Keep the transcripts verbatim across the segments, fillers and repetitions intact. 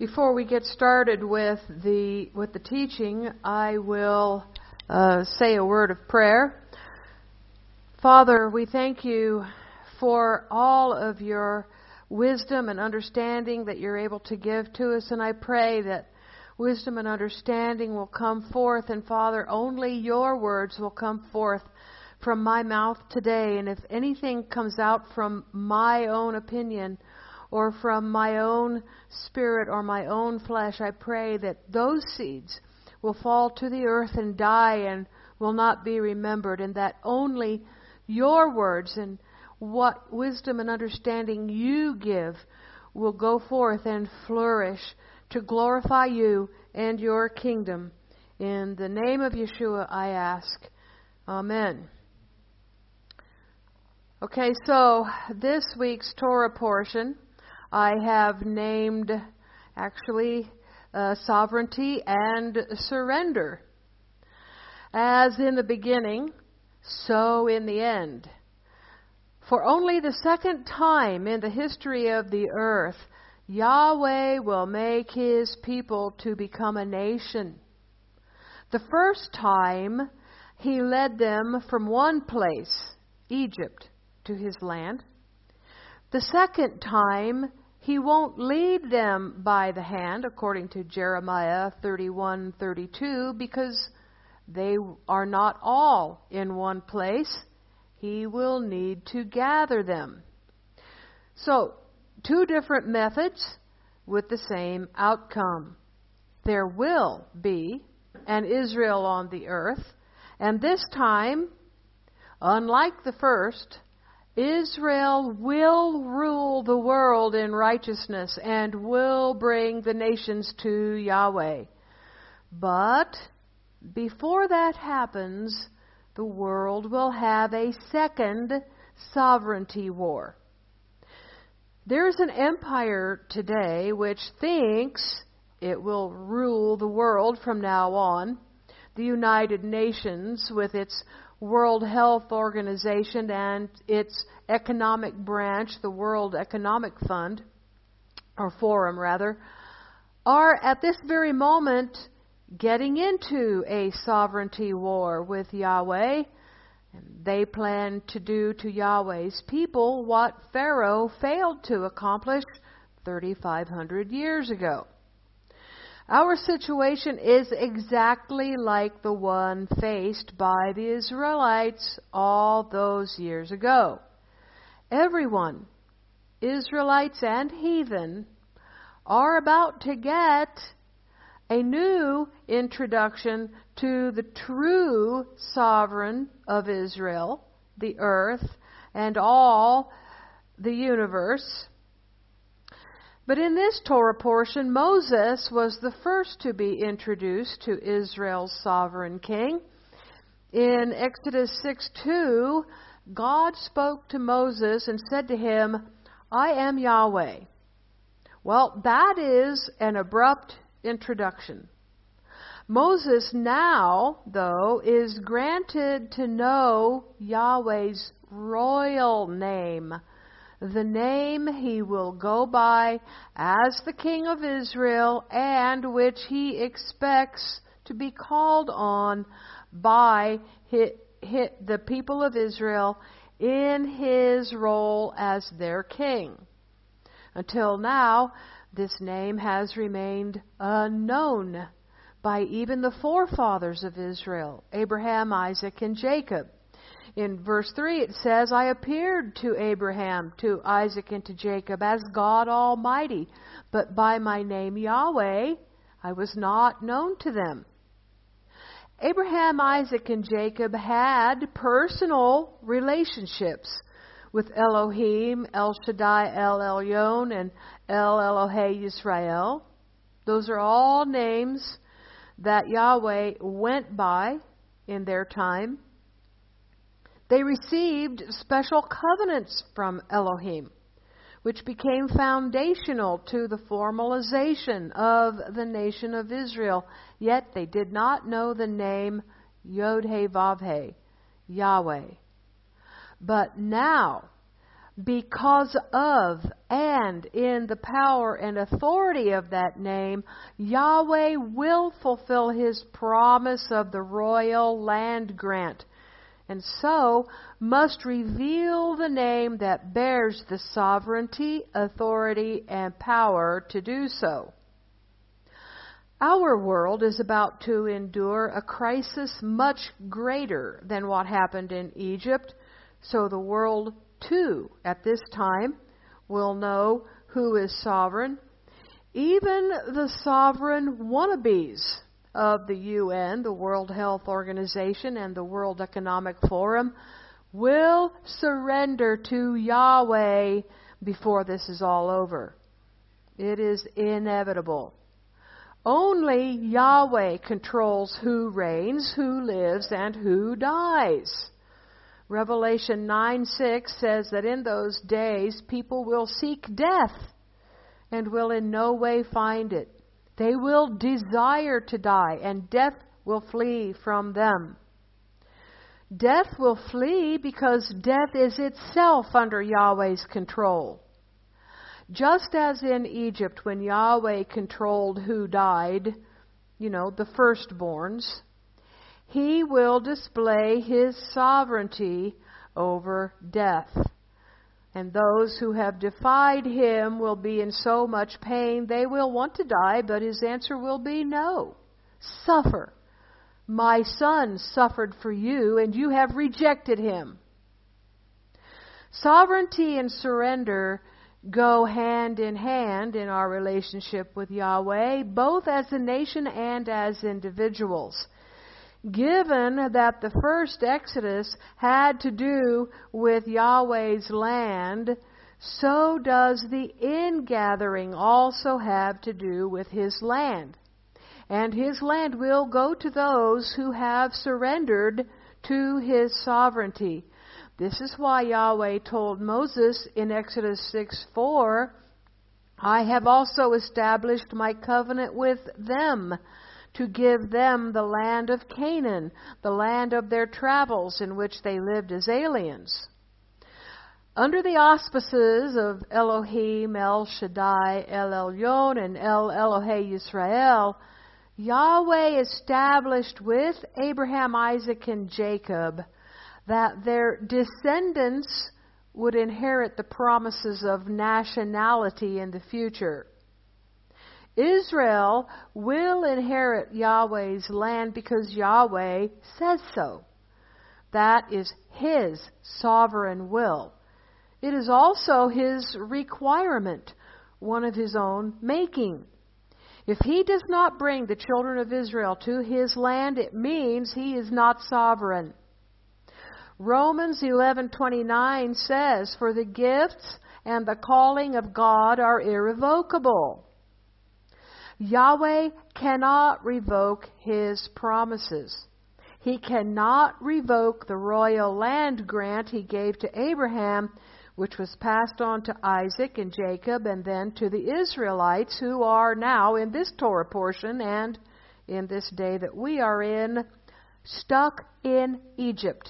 Before we get started with the with the teaching, I will uh, say a word of prayer. Father, we thank you for all of your wisdom and understanding that you're able to give to us, and I pray that wisdom and understanding will come forth, and Father, only your words will come forth from my mouth today. And if anything comes out from my own opinion or from my own spirit or my own flesh, I pray that those seeds will fall to the earth and die and will not be remembered, and that only your words and what wisdom and understanding you give will go forth and flourish to glorify you and your kingdom. In the name of Yeshua I ask. Amen. Okay, so this week's Torah portion I have named actually uh, sovereignty and surrender. As in the beginning, so in the end. For only the second time in the history of the earth, Yahweh will make his people to become a nation. The first time, he led them from one place, Egypt, to his land. The second time, he won't lead them by the hand, according to Jeremiah thirty-one thirty-two, because they are not all in one place. He will need to gather them. So, two different methods with the same outcome. There will be an Israel on the earth, and this time, unlike the first, Israel will rule the world in righteousness and will bring the nations to Yahweh. But before that happens, the world will have a second sovereignty war. There's an empire today which thinks it will rule the world from now on. The United Nations, with its World Health Organization and its economic branch, the World Economic Fund, or Forum rather, are at this very moment getting into a sovereignty war with Yahweh. And they plan to do to Yahweh's people what Pharaoh failed to accomplish thirty-five hundred years ago. Our situation is exactly like the one faced by the Israelites all those years ago. Everyone, Israelites and heathen, are about to get a new introduction to the true sovereign of Israel, the earth, and all the universe. But in this Torah portion, Moses was the first to be introduced to Israel's sovereign king. In Exodus six two, God spoke to Moses and said to him, "I am Yahweh." Well, that is an abrupt introduction. Moses now, though, is granted to know Yahweh's royal name, the name he will go by as the King of Israel, and which he expects to be called on by the people of Israel in his role as their king. Until now, this name has remained unknown by even the forefathers of Israel, Abraham, Isaac, and Jacob. In verse three it says, "I appeared to Abraham, to Isaac, and to Jacob as God Almighty, but by my name Yahweh I was not known to them." Abraham, Isaac, and Jacob had personal relationships with Elohim, El Shaddai, El Elyon, and El Elohe Yisrael. Those are all names that Yahweh went by in their time. They received special covenants from Elohim, which became foundational to the formalization of the nation of Israel. Yet they did not know the name Yod-Heh Vav-Heh, Yahweh. But now, Because of and in the power and authority of that name, Yahweh will fulfill His promise of the royal land grant, and so must reveal the name that bears the sovereignty, authority, and power to do so. Our world is about to endure a crisis much greater than what happened in Egypt, so the world too at this time will know who is sovereign. Even the sovereign wannabes of the U N, the World Health Organization, and the World Economic Forum will surrender to Yahweh before this is all over. It is inevitable. Only Yahweh controls who reigns, who lives, and who dies. Revelation nine six says that in those days people will seek death and will in no way find it. They will desire to die, and death will flee from them. Death will flee because death is itself under Yahweh's control. Just as in Egypt when Yahweh controlled who died, you know, the firstborns, He will display His sovereignty over death. And those who have defied Him will be in so much pain they will want to die, but His answer will be no. Suffer. My Son suffered for you, and you have rejected Him. Sovereignty and surrender go hand in hand in our relationship with Yahweh, both as a nation and as individuals. Given that the first Exodus had to do with Yahweh's land, so does the ingathering also have to do with His land. And His land will go to those who have surrendered to His sovereignty. This is why Yahweh told Moses in Exodus six four, I have also established my covenant with them, to give them the land of Canaan, the land of their travels in which they lived as aliens. Under the auspices of Elohim, El Shaddai, El Elyon, and El Elohe Yisrael, Yahweh established with Abraham, Isaac, and Jacob that their descendants would inherit the promises of nationality in the future. Israel will inherit Yahweh's land because Yahweh says so. That is His sovereign will. It is also His requirement, one of His own making. If He does not bring the children of Israel to His land, it means He is not sovereign. Romans eleven twenty-nine says, for the gifts and the calling of God are irrevocable. Yahweh cannot revoke His promises. He cannot revoke the royal land grant He gave to Abraham, which was passed on to Isaac and Jacob and then to the Israelites, who are now in this Torah portion and in this day that we are in, stuck in Egypt.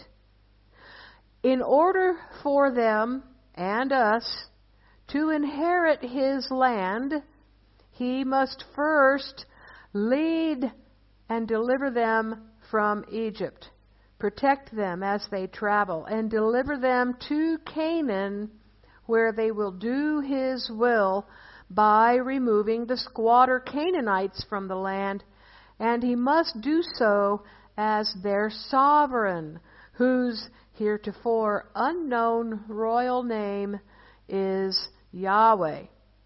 In order for them and us to inherit His land, He must first lead and deliver them from Egypt, protect them as they travel, and deliver them to Canaan, where they will do His will by removing the squatter Canaanites from the land, and He must do so as their sovereign, whose heretofore unknown royal name is Yahweh.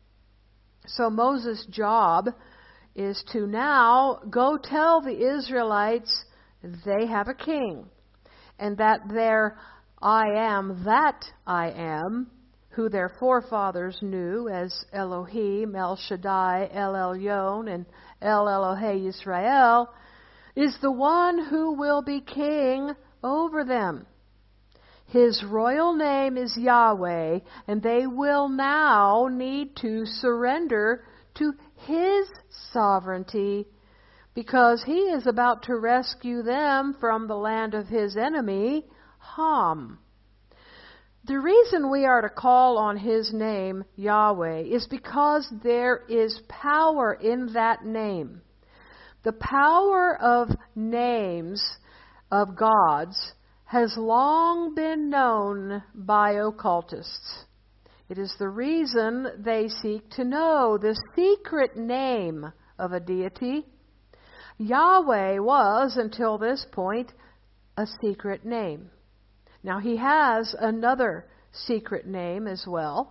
So Moses' job is to now go tell the Israelites they have a king, and that their I am that I am, who their forefathers knew as Elohim, El Shaddai, El Elyon, and El Elohe Yisrael, is the one who will be king over them. His royal name is Yahweh, and they will now need to surrender to His sovereignty, because He is about to rescue them from the land of His enemy, Ham. The reason we are to call on His name, Yahweh, is because there is power in that name. The power of names of gods has long been known by occultists. It is the reason they seek to know the secret name of a deity. Yahweh was, until this point, a secret name. Now, He has another secret name as well,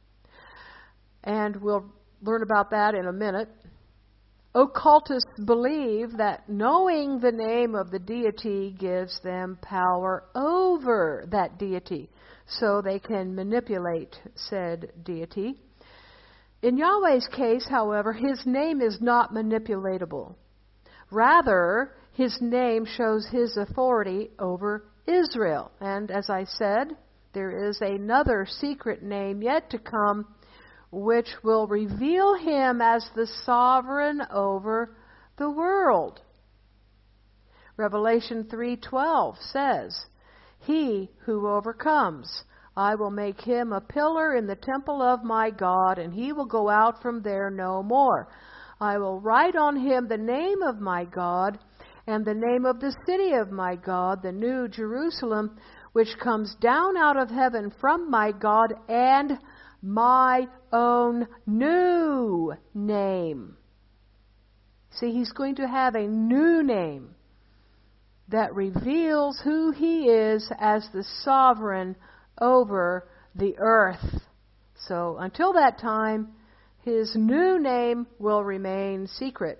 and we'll learn about that in a minute. Occultists believe that knowing the name of the deity gives them power over that deity, so they can manipulate said deity. In Yahweh's case, however, His name is not manipulatable. Rather, His name shows His authority over Israel. And as I said, there is another secret name yet to come, which will reveal Him as the sovereign over the world. Revelation three twelve says, "He who overcomes, I will make him a pillar in the temple of my God, and he will go out from there no more. I will write on him the name of my God, and the name of the city of my God, the new Jerusalem, which comes down out of heaven from my God, and my own new name." See, He's going to have a new name that reveals who He is as the sovereign over the earth. So until that time, His new name will remain secret.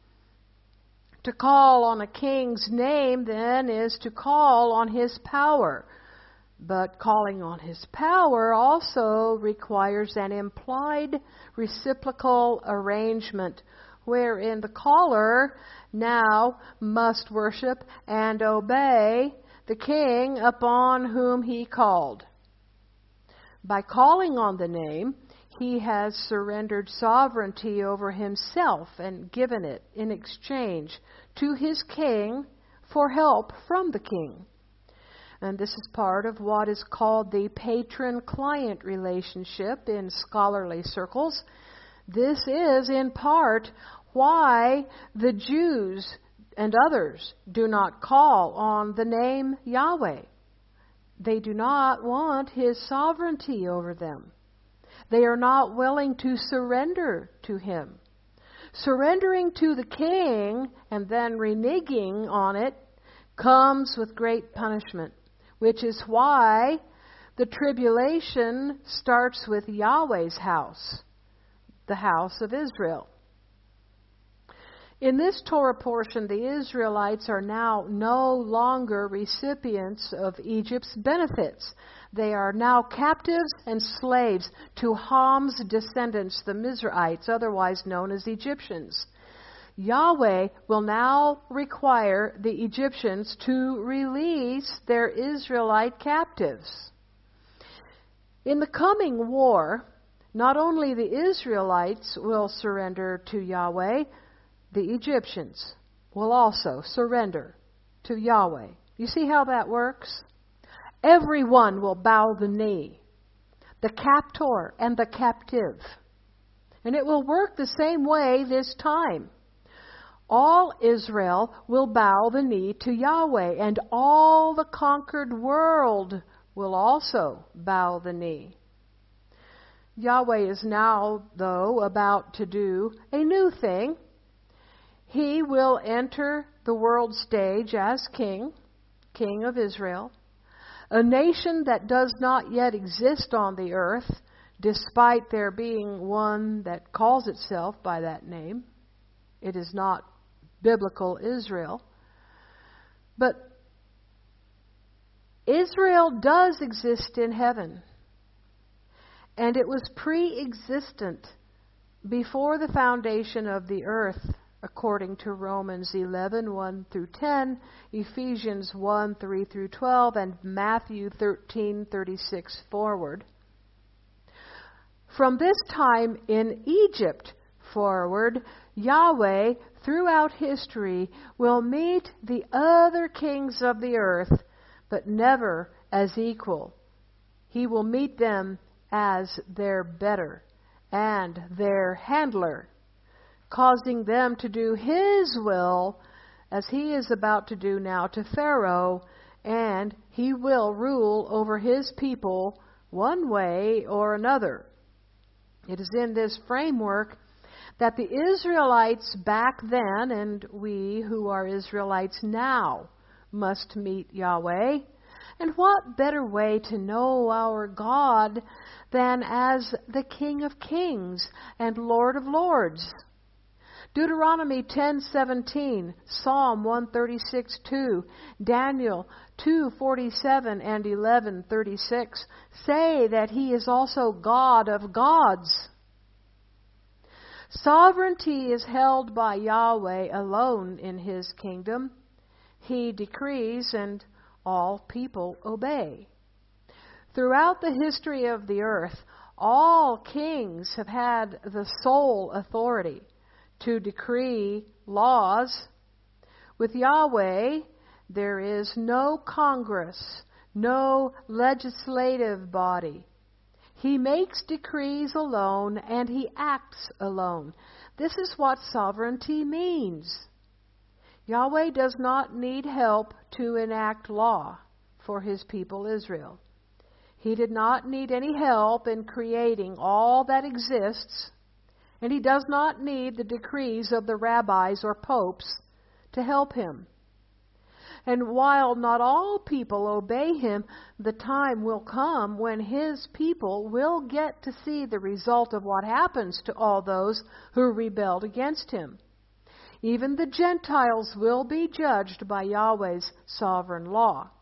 To call on a king's name, then, is to call on his power. But calling on His power also requires an implied reciprocal arrangement, wherein the caller now must worship and obey the king upon whom he called. By calling on the name, he has surrendered sovereignty over himself and given it in exchange to his king for help from the king. And this is part of what is called the patron-client relationship in scholarly circles. This is, in part, why the Jews and others do not call on the name Yahweh. They do not want His sovereignty over them. They are not willing to surrender to Him. Surrendering to the king and then reneging on it comes with great punishment, which is why the tribulation starts with Yahweh's house, the house of Israel. In this Torah portion, the Israelites are now no longer recipients of Egypt's benefits. They are now captives and slaves to Ham's descendants, the Mizraites, otherwise known as Egyptians. Yahweh will now require the Egyptians to release their Israelite captives. In the coming war, not only the Israelites will surrender to Yahweh, the Egyptians will also surrender to Yahweh. You see how that works? Everyone will bow the knee, the captor and the captive. And it will work the same way this time. All Israel will bow the knee to Yahweh, and all the conquered world will also bow the knee. Yahweh is now, though, about to do a new thing. He will enter the world stage as king, king of Israel, a nation that does not yet exist on the earth, despite there being one that calls itself by that name. It is not biblical Israel. But Israel does exist in heaven. And it was pre-existent before the foundation of the earth, according to Romans eleven, one through ten, Ephesians one, three through twelve, and Matthew thirteen, thirty-six forward. From this time in Egypt forward, Yahweh, throughout history, will meet the other kings of the earth, but never as equal. He will meet them as their better and their handler, causing them to do His will as He is about to do now to Pharaoh, and He will rule over His people one way or another. It is in this framework that the Israelites back then, and we who are Israelites now, must meet Yahweh. And what better way to know our God than as the King of Kings and Lord of Lords? Deuteronomy ten seventeen, Psalm one thirty-six two, Daniel two forty-seven and eleven thirty-six say that He is also God of gods. Sovereignty is held by Yahweh alone in His kingdom. He decrees and all people obey. Throughout the history of the earth, all kings have had the sole authority to decree laws. With Yahweh, there is no Congress, no legislative body. He makes decrees alone and He acts alone. This is what sovereignty means. Yahweh does not need help to enact law for His people Israel. He did not need any help in creating all that exists, and He does not need the decrees of the rabbis or popes to help Him. And while not all people obey Him, the time will come when His people will get to see the result of what happens to all those who rebelled against Him. Even the Gentiles will be judged by Yahweh's sovereign law.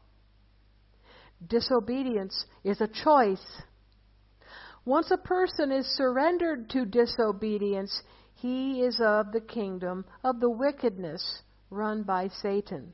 Disobedience is a choice. Once a person is surrendered to disobedience, he is of the kingdom of the wickedness run by Satan.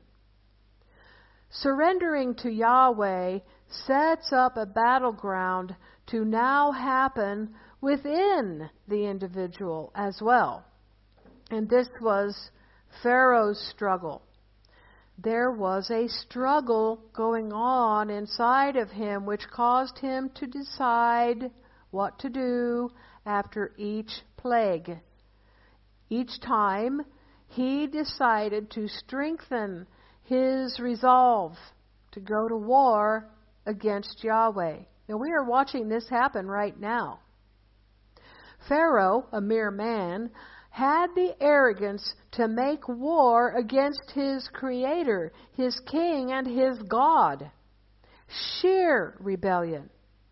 Surrendering to Yahweh sets up a battleground to now happen within the individual as well. And this was Pharaoh's struggle. There was a struggle going on inside of him which caused him to decide what to do after each plague. Each time he decided to strengthen his resolve to go to war against Yahweh. And we are watching this happen right now. Pharaoh, a mere man, had the arrogance to make war against his Creator, his King, and his God. Sheer rebellion.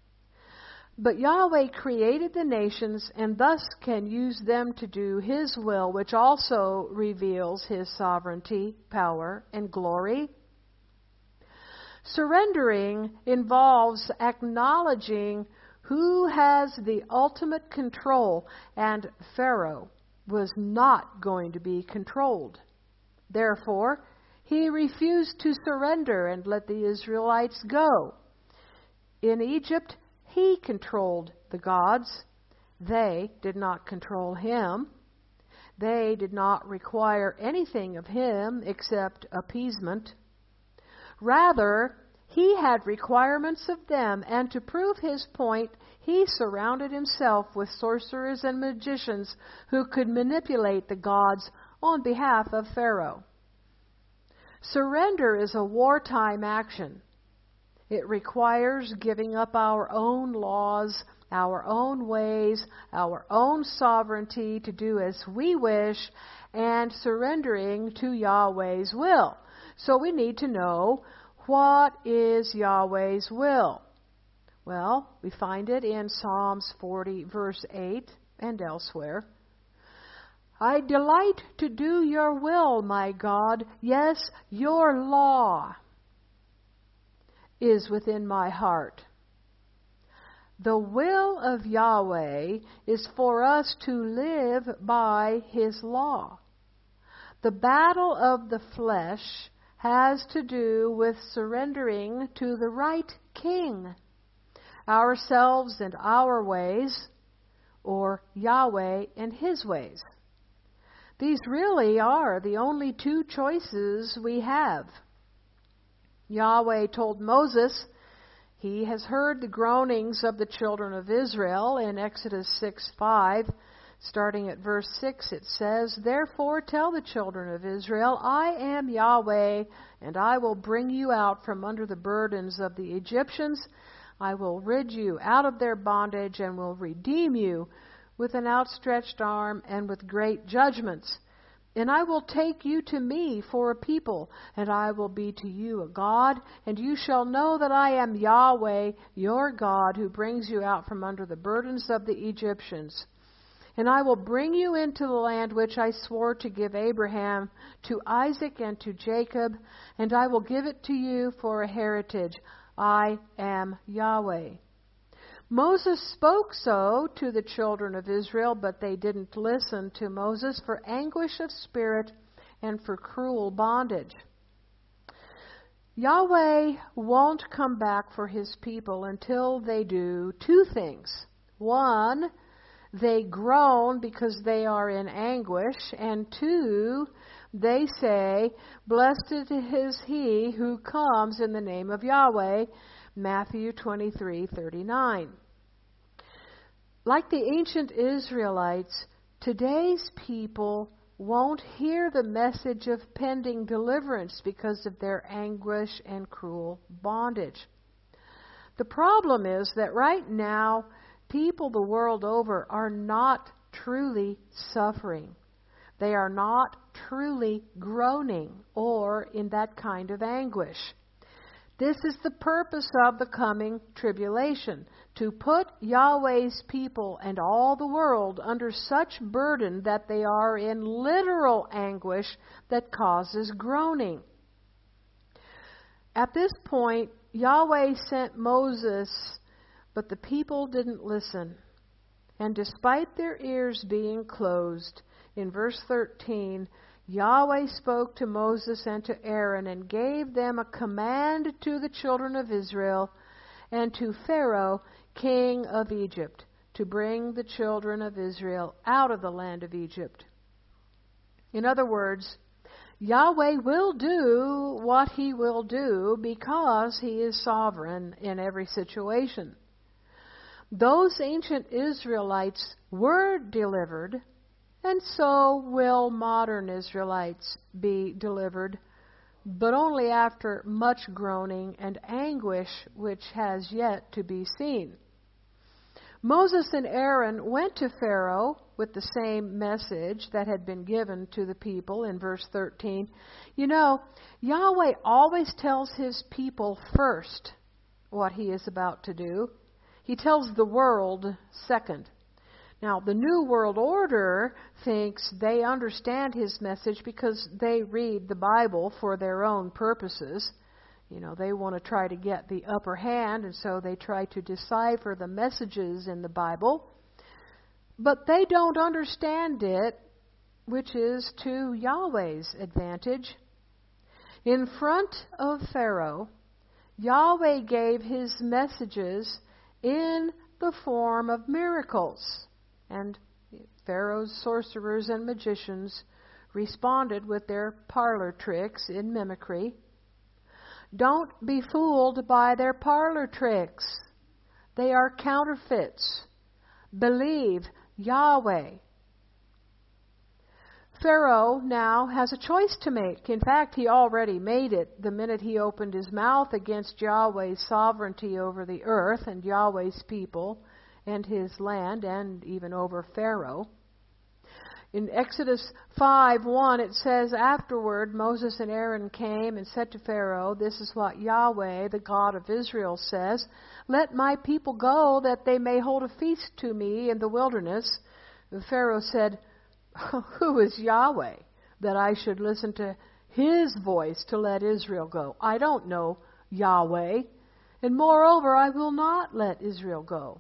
But Yahweh created the nations and thus can use them to do His will, which also reveals His sovereignty, power, and glory. Surrendering involves acknowledging who has the ultimate control, and Pharaoh was not going to be controlled. Therefore, he refused to surrender and let the Israelites go. In Egypt, he controlled the gods. They did not control him. They did not require anything of him except appeasement. Rather, he had requirements of them, and to prove his point, he surrounded himself with sorcerers and magicians who could manipulate the gods on behalf of Pharaoh. Surrender is a wartime action. It requires giving up our own laws, our own ways, our own sovereignty to do as we wish, and surrendering to Yahweh's will. So we need to know, what is Yahweh's will? Well, we find it in Psalms forty, verse eight, and elsewhere. I delight to do your will, my God. Yes, your law is within my heart. The will of Yahweh is for us to live by His law. The battle of the flesh has to do with surrendering to the right king, ourselves and our ways, or Yahweh and His ways. These really are the only two choices we have. Yahweh told Moses He has heard the groanings of the children of Israel. In Exodus six five, starting at verse six, it says, "Therefore tell the children of Israel, I am Yahweh, and I will bring you out from under the burdens of the Egyptians. I will rid you out of their bondage and will redeem you with an outstretched arm and with great judgments. And I will take you to me for a people, and I will be to you a God, and you shall know that I am Yahweh, your God, who brings you out from under the burdens of the Egyptians. And I will bring you into the land which I swore to give Abraham, to Isaac, and to Jacob, and I will give it to you for a heritage. I am Yahweh." Moses spoke so to the children of Israel, but they didn't listen to Moses for anguish of spirit and for cruel bondage. Yahweh won't come back for his people until they do two things. One, they groan because they are in anguish, and two, they say, "Blessed is he who comes in the name of Yahweh," Matthew twenty-three thirty-nine. Like the ancient Israelites, today's people won't hear the message of pending deliverance because of their anguish and cruel bondage. The problem is that right now, people the world over are not truly suffering. They are not truly groaning or in that kind of anguish. This is the purpose of the coming tribulation, to put Yahweh's people and all the world under such burden that they are in literal anguish that causes groaning. At this point, Yahweh sent Moses, but the people didn't listen. And despite their ears being closed, in verse thirteen, Yahweh spoke to Moses and to Aaron and gave them a command to the children of Israel and to Pharaoh, king of Egypt, to bring the children of Israel out of the land of Egypt. In other words, Yahweh will do what he will do because he is sovereign in every situation. Those ancient Israelites were delivered, and so will modern Israelites be delivered, but only after much groaning and anguish which has yet to be seen. Moses and Aaron went to Pharaoh with the same message that had been given to the people in verse thirteen. You know, Yahweh always tells his people first what he is about to do. He tells the world second. Now, the New World Order thinks they understand his message because they read the Bible for their own purposes. You know, they want to try to get the upper hand, and so they try to decipher the messages in the Bible. But they don't understand it, which is to Yahweh's advantage. In front of Pharaoh, Yahweh gave his messages in the form of miracles. And Pharaoh's sorcerers and magicians responded with their parlor tricks in mimicry. Don't be fooled by their parlor tricks. They are counterfeits. Believe Yahweh. Pharaoh now has a choice to make. In fact, he already made it the minute he opened his mouth against Yahweh's sovereignty over the earth and Yahweh's people and his land, and even over Pharaoh. In Exodus five one, it says, "Afterward Moses and Aaron came and said to Pharaoh, 'This is what Yahweh, the God of Israel, says. Let my people go, that they may hold a feast to me in the wilderness.' And Pharaoh said, 'Who is Yahweh, that I should listen to his voice to let Israel go? I don't know Yahweh, and moreover, I will not let Israel go.'"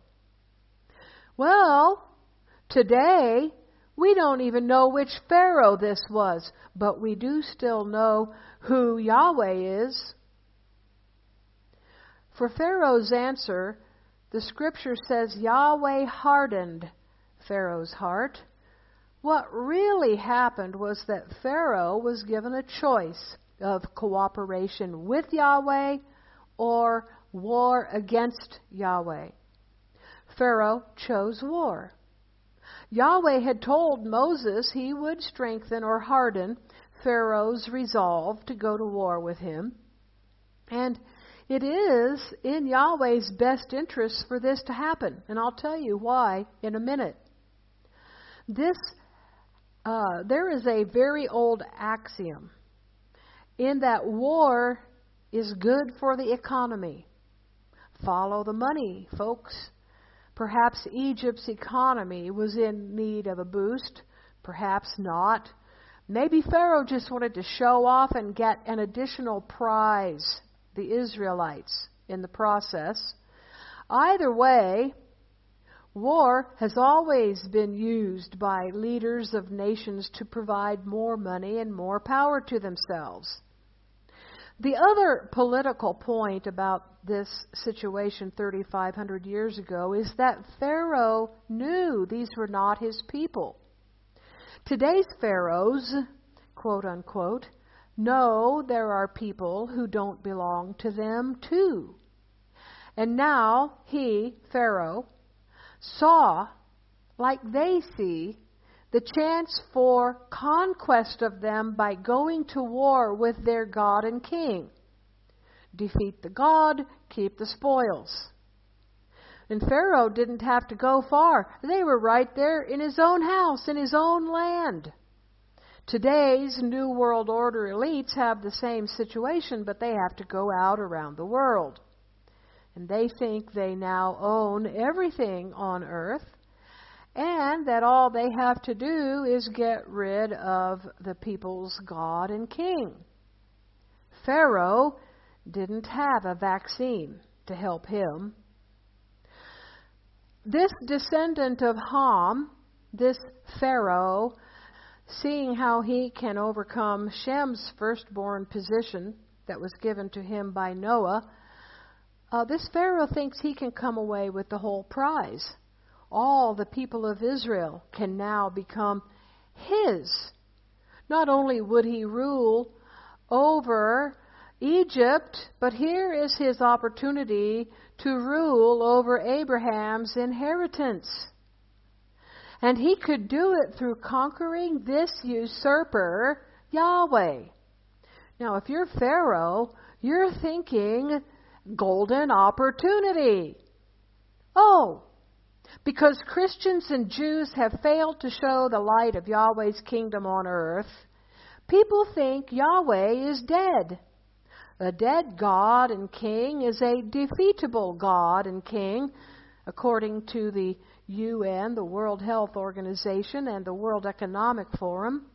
Well, today, we don't even know which Pharaoh this was, but we do still know who Yahweh is. For Pharaoh's answer, the scripture says Yahweh hardened Pharaoh's heart. What really happened was that Pharaoh was given a choice of cooperation with Yahweh or war against Yahweh. Pharaoh chose war. Yahweh had told Moses he would strengthen or harden Pharaoh's resolve to go to war with him. And it is in Yahweh's best interest for this to happen. And I'll tell you why in a minute. This, uh, there is a very old axiom in that war is good for the economy. Follow the money, folks. Perhaps Egypt's economy was in need of a boost. Perhaps not. Maybe Pharaoh just wanted to show off and get an additional prize, the Israelites, in the process. Either way, war has always been used by leaders of nations to provide more money and more power to themselves. The other political point about this situation thirty-five hundred years ago is that Pharaoh knew these were not his people. Today's pharaohs, quote unquote, know there are people who don't belong to them too. And now he, Pharaoh, saw, like they see, the chance for conquest of them by going to war with their God and king. Defeat the God, keep the spoils. And Pharaoh didn't have to go far. They were right there in his own house, in his own land. Today's New World Order elites have the same situation, but they have to go out around the world. And they think they now own everything on earth, and that all they have to do is get rid of the people's God and king. Pharaoh didn't have a vaccine to help him. This descendant of Ham, this Pharaoh, seeing how he can overcome Shem's firstborn position that was given to him by Noah, uh, this Pharaoh thinks he can come away with the whole prize. All the people of Israel can now become his. Not only would he rule over Egypt, but here is his opportunity to rule over Abraham's inheritance. And he could do it through conquering this usurper, Yahweh. Now, if you're Pharaoh, you're thinking golden opportunity. Oh, because Christians and Jews have failed to show the light of Yahweh's kingdom on earth, people think Yahweh is dead. A dead God and king is a defeatable God and king, according to the U N, the World Health Organization, and the World Economic Forum.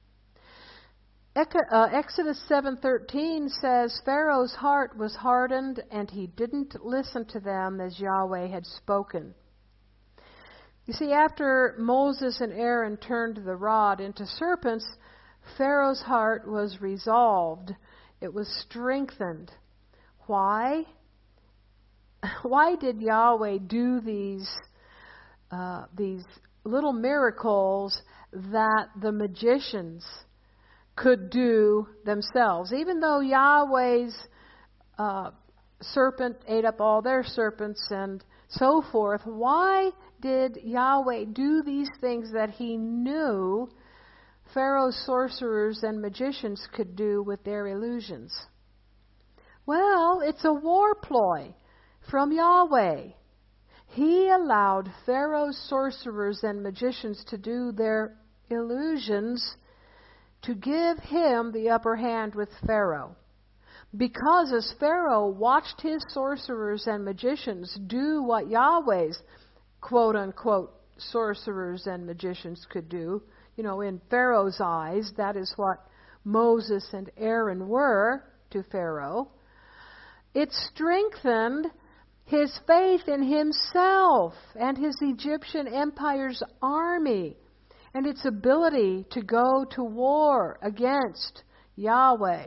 Exodus seven thirteen says, Pharaoh's heart was hardened, and he didn't listen to them as Yahweh had spoken. You see, after Moses and Aaron turned the rod into serpents, Pharaoh's heart was resolved. It was strengthened. Why? Why did Yahweh do these uh, these little miracles that the magicians could do themselves? Even though Yahweh's uh, serpent ate up all their serpents and so forth, why did Yahweh do these things that he knew Pharaoh's sorcerers and magicians could do with their illusions? Well, it's a war ploy from Yahweh. He allowed Pharaoh's sorcerers and magicians to do their illusions to give him the upper hand with Pharaoh. Because as Pharaoh watched his sorcerers and magicians do what Yahweh's quote-unquote sorcerers and magicians could do, you know, in Pharaoh's eyes, that is what Moses and Aaron were to Pharaoh, it strengthened his faith in himself and his Egyptian empire's army and its ability to go to war against Yahweh.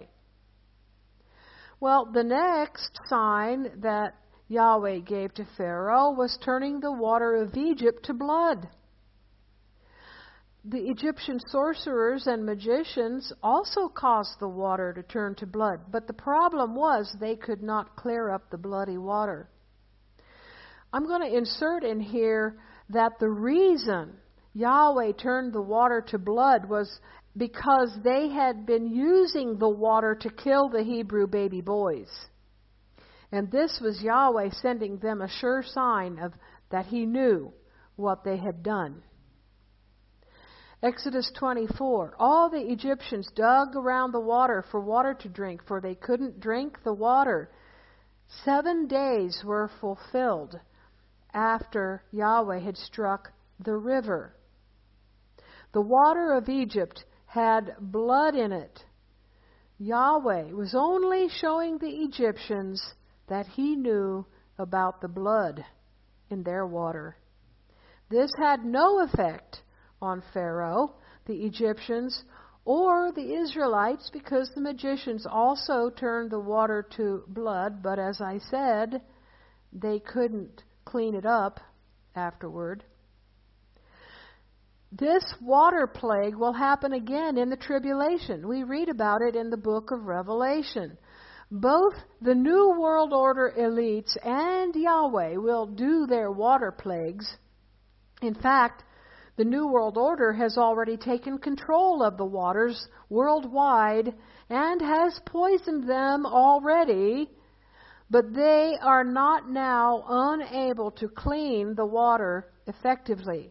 Well, the next sign that Yahweh gave to Pharaoh was turning the water of Egypt to blood. The Egyptian sorcerers and magicians also caused the water to turn to blood, but the problem was they could not clear up the bloody water. I'm going to insert in here that the reason Yahweh turned the water to blood was because they had been using the water to kill the Hebrew baby boys. And this was Yahweh sending them a sure sign of that He knew what they had done. Exodus twenty-four. All the Egyptians dug around the water for water to drink, for they couldn't drink the water. Seven days were fulfilled after Yahweh had struck the river. The water of Egypt had blood in it. Yahweh was only showing the Egyptians that He knew about the blood in their water. This had no effect on Pharaoh, the Egyptians, or the Israelites, because the magicians also turned the water to blood, but as I said, they couldn't clean it up afterward. This water plague will happen again in the tribulation. We read about it in the book of Revelation. Both the New World Order elites and Yahweh will do their water plagues. In fact, the New World Order has already taken control of the waters worldwide and has poisoned them already, but they are not now unable to clean the water effectively.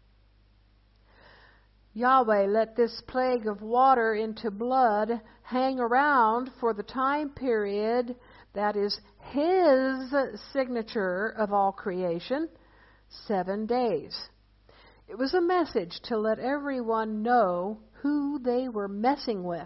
Yahweh let this plague of water into blood hang around for the time period that is His signature of all creation, seven days. It was a message to let everyone know who they were messing with.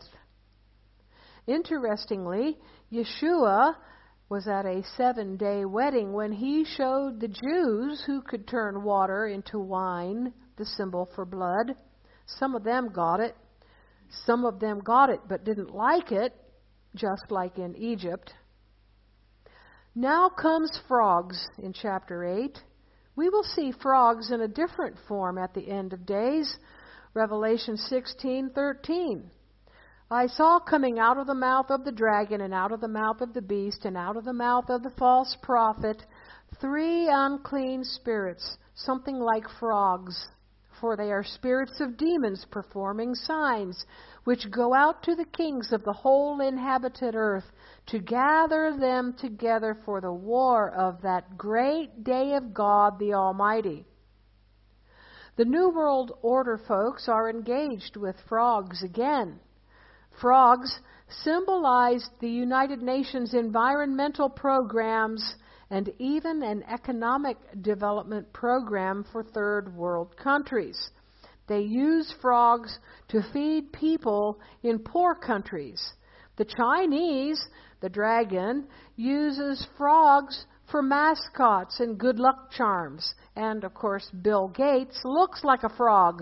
Interestingly, Yeshua was at a seven-day wedding when He showed the Jews who could turn water into wine, the symbol for blood. Some of them got it. Some of them got it but didn't like it, just like in Egypt. Now comes frogs in chapter eight. We will see frogs in a different form at the end of days. Revelation sixteen thirteen. I saw coming out of the mouth of the dragon and out of the mouth of the beast and out of the mouth of the false prophet three unclean spirits, something like frogs. For they are spirits of demons performing signs, which go out to the kings of the whole inhabited earth to gather them together for the war of that great day of God the Almighty. The New World Order folks are engaged with frogs again. Frogs symbolized the United Nations environmental programs and even an economic development program for third world countries. They use frogs to feed people in poor countries. The Chinese, the dragon, uses frogs for mascots and good luck charms. And, of course, Bill Gates looks like a frog.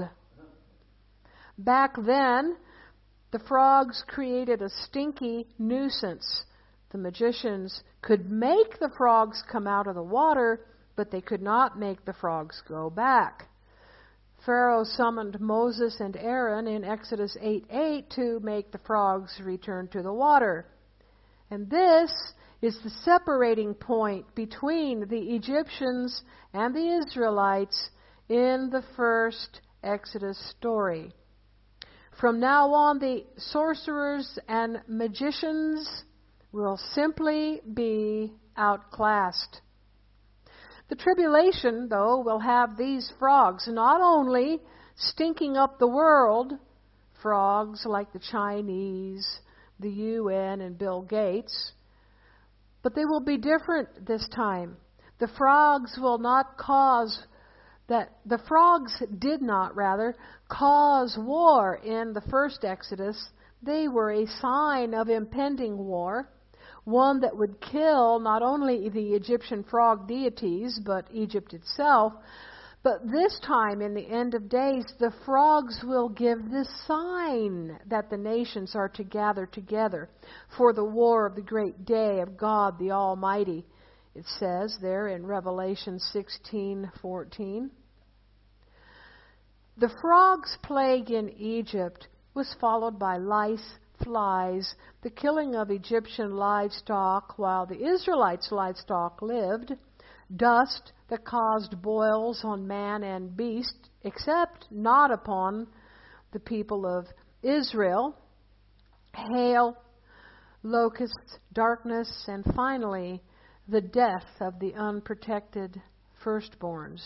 Back then, the frogs created a stinky nuisance. The magicians could make the frogs come out of the water, but they could not make the frogs go back. Pharaoh summoned Moses and Aaron in Exodus eight eight to make the frogs return to the water. And this is the separating point between the Egyptians and the Israelites in the first Exodus story. From now on, the sorcerers and magicians will simply be outclassed. The tribulation, though, will have these frogs not only stinking up the world, frogs like the Chinese, the U N, and Bill Gates, but they will be different this time. The frogs will not cause that the frogs did not rather cause war in the first Exodus. They were a sign of impending war, one that would kill not only the Egyptian frog deities, but Egypt itself. But this time, in the end of days, the frogs will give this sign that the nations are to gather together for the war of the great day of God the Almighty. It says there in Revelation sixteen fourteen. The frogs plague in Egypt was followed by lice, flies, the killing of Egyptian livestock while the Israelites' livestock lived, dust that caused boils on man and beast, except not upon the people of Israel, hail, locusts, darkness, and finally the death of the unprotected firstborns.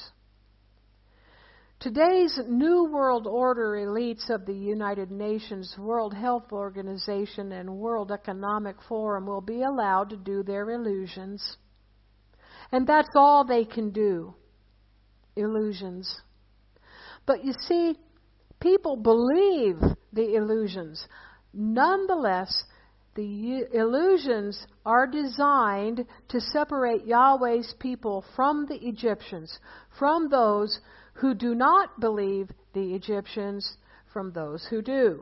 Today's New World Order elites of the United Nations, World Health Organization, and World Economic Forum will be allowed to do their illusions. And that's all they can do. Illusions. But you see, people believe the illusions. Nonetheless, the illusions are designed to separate Yahweh's people from the Egyptians, from those who do not believe the Egyptians, from those who do.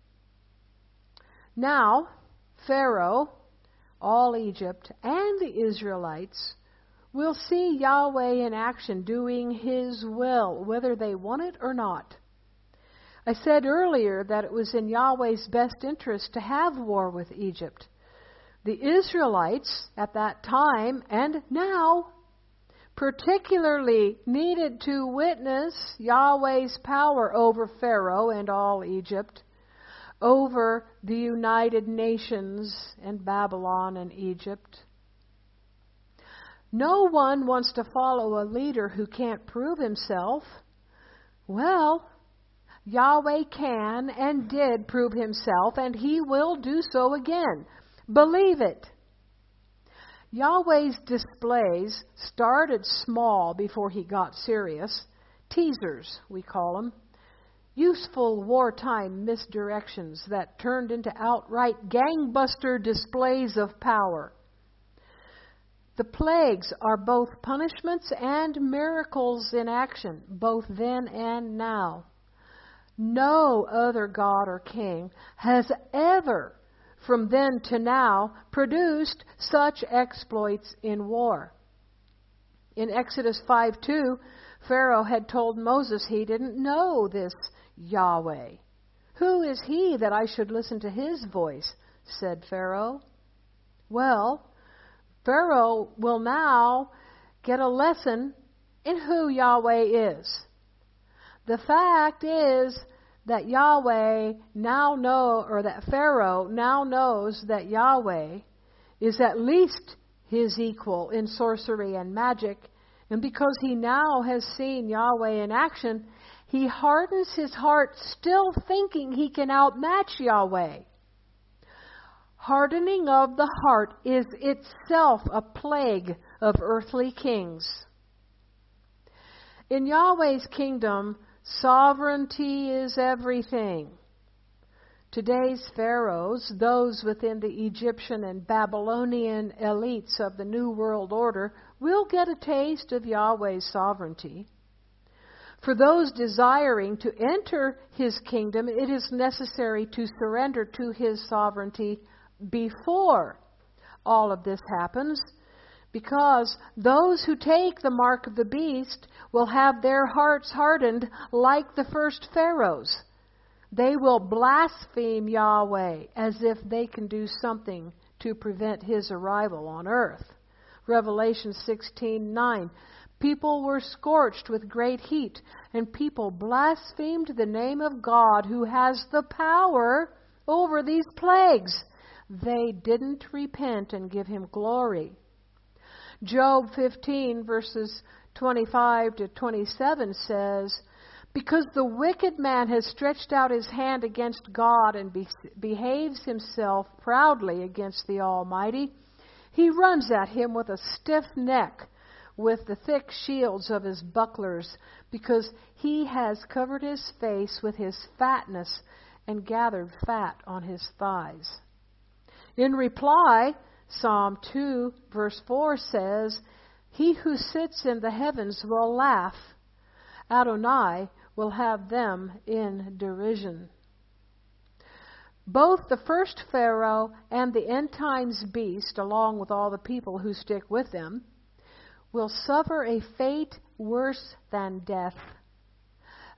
Now, Pharaoh, all Egypt, and the Israelites will see Yahweh in action doing His will, whether they want it or not. I said earlier that it was in Yahweh's best interest to have war with Egypt. The Israelites at that time and now particularly needed to witness Yahweh's power over Pharaoh and all Egypt, over the United Nations and Babylon and Egypt. No one wants to follow a leader who can't prove himself. Well, Yahweh can and did prove Himself, and He will do so again. Believe it. Yahweh's displays started small before He got serious. Teasers, we call them. Useful wartime misdirections that turned into outright gangbuster displays of power. The plagues are both punishments and miracles in action, both then and now. No other god or king has ever, from then to now, produced such exploits in war. In Exodus five two, Pharaoh had told Moses he didn't know this Yahweh. "Who is he that I should listen to his voice?" said Pharaoh. Well, Pharaoh will now get a lesson in who Yahweh is. The fact is that Yahweh now know, or that Pharaoh now knows that Yahweh is at least his equal in sorcery and magic, and because he now has seen Yahweh in action, he hardens his heart, still thinking he can outmatch Yahweh. Hardening of the heart is itself a plague of earthly kings. In Yahweh's kingdom, sovereignty is everything. Today's pharaohs, those within the Egyptian and Babylonian elites of the New World Order, will get a taste of Yahweh's sovereignty. For those desiring to enter His kingdom, it is necessary to surrender to His sovereignty before all of this happens, because those who take the mark of the beast will have their hearts hardened like the first pharaohs. They will blaspheme Yahweh as if they can do something to prevent His arrival on earth. Revelation sixteen nine. People were scorched with great heat, and people blasphemed the name of God who has the power over these plagues. They didn't repent and give Him glory. Job fifteen verses twenty-five to twenty-seven says, "Because the wicked man has stretched out his hand against God and be- behaves himself proudly against the Almighty, He runs at him with a stiff neck, with the thick shields of his bucklers, because he has covered his face with his fatness and gathered fat on his thighs." In reply, Psalm two verse four says, "He who sits in the heavens will laugh. Adonai will have them in derision." Both the first Pharaoh and the end times beast, along with all the people who stick with them, will suffer a fate worse than death.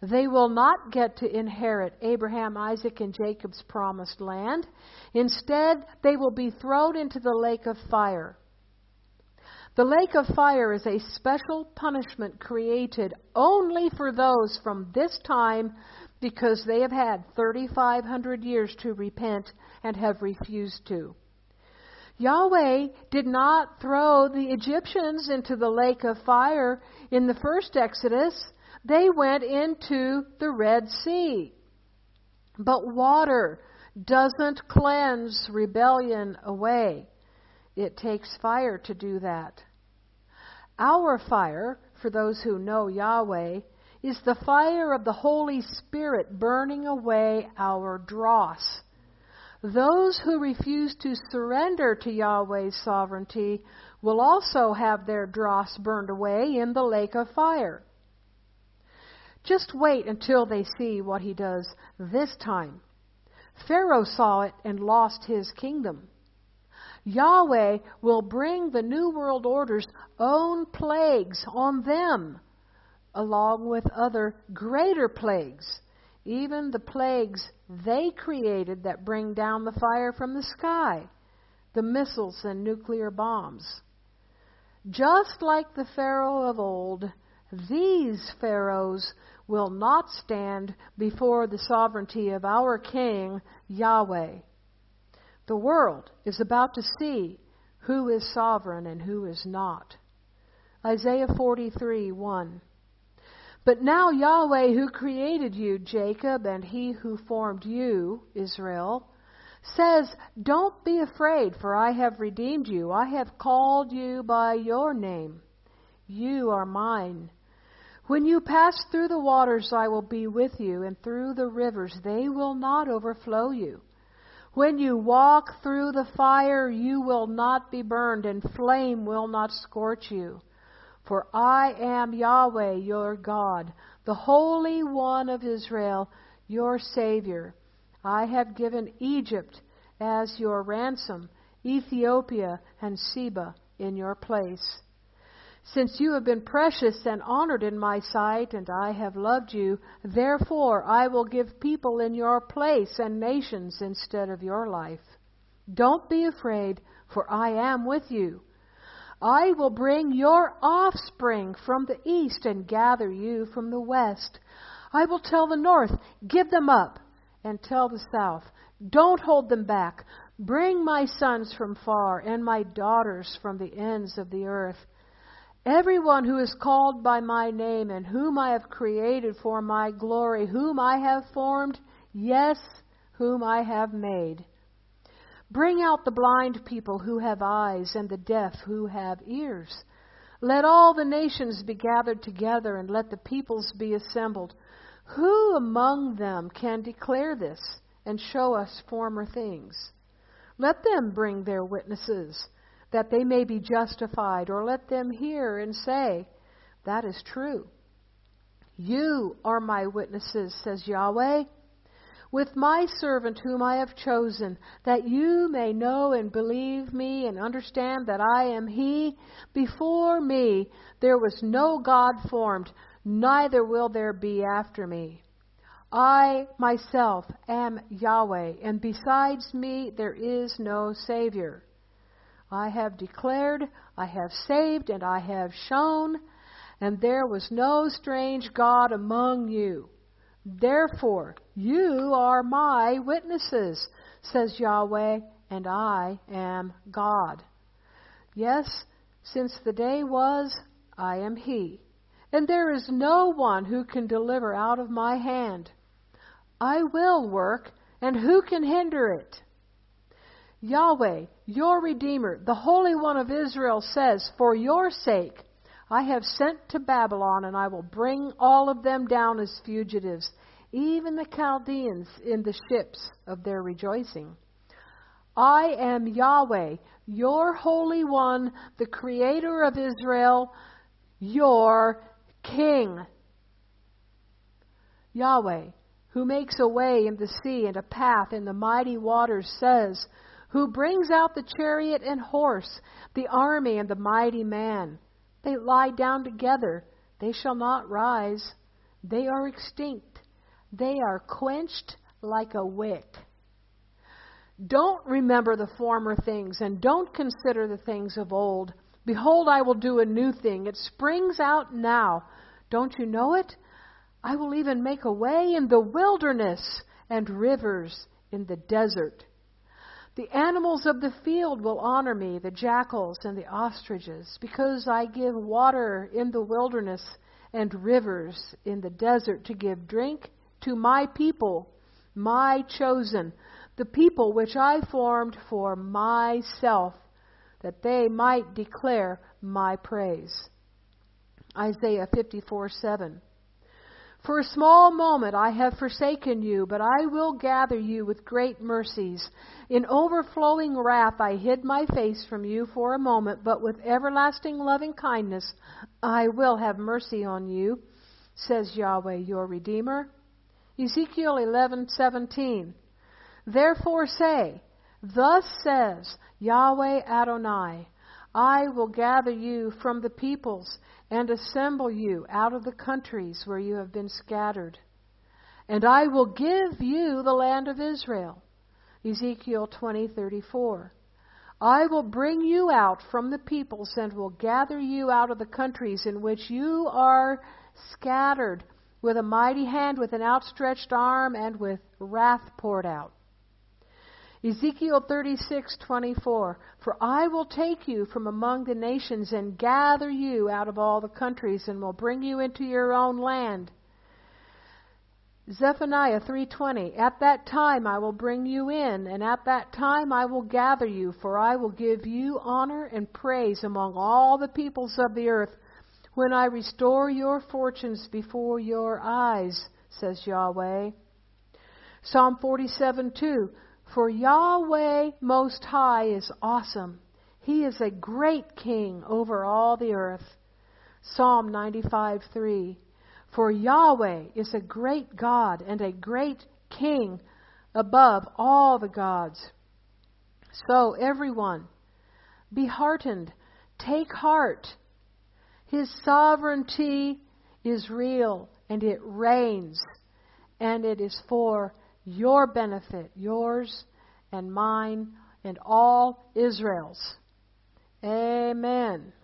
They will not get to inherit Abraham, Isaac, and Jacob's promised land. Instead, they will be thrown into the lake of fire. The lake of fire is a special punishment created only for those from this time, because they have had thirty-five hundred years to repent and have refused to. Yahweh did not throw the Egyptians into the lake of fire in the first Exodus. They went into the Red Sea. But water doesn't cleanse rebellion away. It takes fire to do that. Our fire, for those who know Yahweh, is the fire of the Holy Spirit burning away our dross. Those who refuse to surrender to Yahweh's sovereignty will also have their dross burned away in the lake of fire. Just wait until they see what he does this time. Pharaoh saw it and lost his kingdom. Yahweh will bring the New World Order's own plagues on them, along with other greater plagues, even the plagues they created that bring down the fire from the sky, the missiles and nuclear bombs. Just like the Pharaoh of old, these pharaohs will not stand before the sovereignty of our King, Yahweh. The world is about to see who is sovereign and who is not. Isaiah forty-three, one. But now Yahweh, who created you, Jacob, and he who formed you, Israel, says, don't be afraid, for I have redeemed you. I have called you by your name. You are mine. When you pass through the waters, I will be with you, and through the rivers, they will not overflow you. When you walk through the fire, you will not be burned, and flame will not scorch you. For I am Yahweh, your God, the Holy One of Israel, your Savior. I have given Egypt as your ransom, Ethiopia and Seba in your place. Since you have been precious and honored in my sight, and I have loved you, therefore I will give people in your place and nations instead of your life. Don't be afraid, for I am with you. I will bring your offspring from the east and gather you from the west. I will tell the north, give them up, and tell the south, don't hold them back. Bring my sons from far and my daughters from the ends of the earth. Everyone who is called by my name and whom I have created for my glory, whom I have formed, yes, whom I have made. Bring out the blind people who have eyes and the deaf who have ears. Let all the nations be gathered together and let the peoples be assembled. Who among them can declare this and show us former things? Let them bring their witnesses, that they may be justified, or let them hear and say, that is true. You are my witnesses, says Yahweh, with my servant whom I have chosen, that you may know and believe me and understand that I am He. Before me there was no God formed, neither will there be after me. I myself am Yahweh, and besides me there is no Savior. I have declared, I have saved, and I have shown, and there was no strange God among you. Therefore, you are my witnesses, says Yahweh, and I am God. Yes, since the day was, I am He, and there is no one who can deliver out of my hand. I will work, and who can hinder it? Yahweh, your Redeemer, the Holy One of Israel, says, for your sake I have sent to Babylon, and I will bring all of them down as fugitives, even the Chaldeans in the ships of their rejoicing. I am Yahweh, your Holy One, the Creator of Israel, your King. Yahweh, who makes a way in the sea and a path in the mighty waters, says, who brings out the chariot and horse, the army and the mighty man. They lie down together, they shall not rise. They are extinct. They are quenched like a wick. Don't remember the former things, and don't consider the things of old. Behold, I will do a new thing. It springs out now. Don't you know it? I will even make a way in the wilderness and rivers in the desert. The animals of the field will honor me, the jackals and the ostriches, because I give water in the wilderness and rivers in the desert to give drink to my people, my chosen, the people which I formed for myself, that they might declare my praise. Isaiah fifty-four seven. For a small moment I have forsaken you, but I will gather you with great mercies. In overflowing wrath I hid my face from you for a moment, but with everlasting loving kindness I will have mercy on you, says Yahweh your Redeemer. Ezekiel eleven seventeen. Therefore say, thus says Yahweh Adonai, I will gather you from the peoples and assemble you out of the countries where you have been scattered. And I will give you the land of Israel. Ezekiel twenty thirty-four. I will bring you out from the peoples and will gather you out of the countries in which you are scattered, with a mighty hand, with an outstretched arm, and with wrath poured out. Ezekiel thirty-six twenty-four. For I will take you from among the nations and gather you out of all the countries and will bring you into your own land. Zephaniah three twenty. At that time I will bring you in, and at that time I will gather you, for I will give you honor and praise among all the peoples of the earth, when I restore your fortunes before your eyes, says Yahweh. Psalm forty-seven two. For Yahweh Most High is awesome. He is a great king over all the earth. Psalm ninety-five three. For Yahweh is a great God and a great king above all the gods. So everyone, be heartened, take heart. His sovereignty is real and it reigns, and it is for your benefit, yours and mine and all Israel's. Amen.